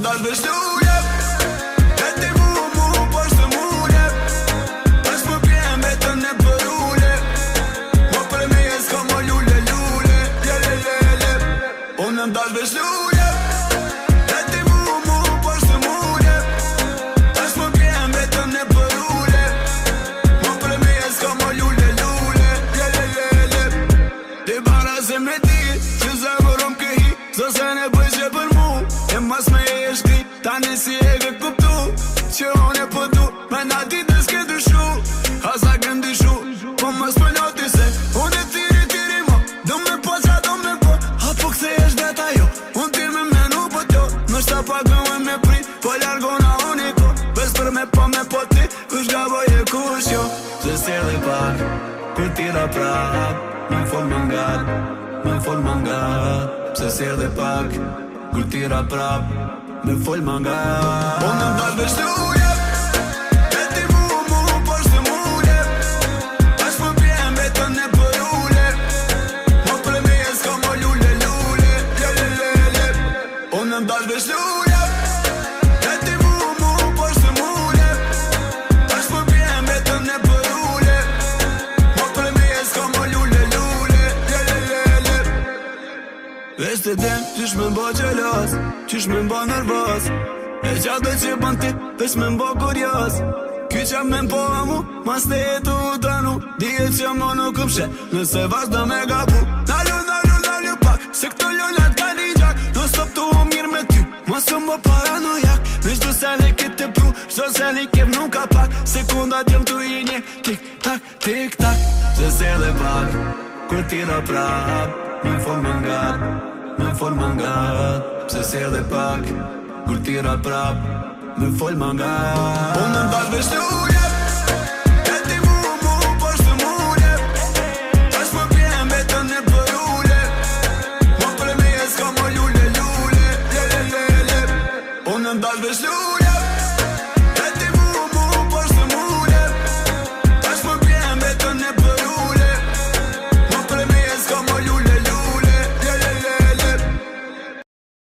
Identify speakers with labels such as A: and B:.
A: ndash veç lule e ti mu por së mule është më pjen vetën e përule mo për me jes ka mo lule lele unë ndash veç lule e ti mu por së mule është më pjen vetën e përule mo për me jes ka mo lule lele ti bara se me ti që zemërum këhi zose ne bëj që për mu e mas me e shkri tani si e ke kuptu që unë e pëtu me na ti të s'ke dyshu hasa ke ndyshu po mas për njoti se unë e tiri mo do me po qa do me po apo këse esh veta jo unë tir me menu po tjo në shta pa gëmë me pri po largona uniko bes për me po ti kush ga boj e kush jo se se dhe pak kur tira prap me fol mangat se se dhe pak kur tira prap me fol mangat unë ndash veç lule e ti mu por së mule është më pjen vetën e përule mo për me jes ka mo lule unë ndash veç lule e ti mu por së mule është më pjen vetën e përule mo për me jes ka mo lule veç të den qysh me mbo gjelos qysh me mbo nervos e gjatë që bën ti veç me mbo kurios ky që me mbo amu mas të jetu u dënu dihet që mo nuk këpshe nëse vazhdo me gabu nalu pak se këto lullat ka një gjak do stop të u mirë me ty mos u mbo paranojak me shdo se li këtë pru shdo se li kem nuk ka pak sekundat jem të i një tik tak se se dhe pak kur tira prap me fol mangat se se dhe pak kur tira prap me fol mangat unë ndash veç lule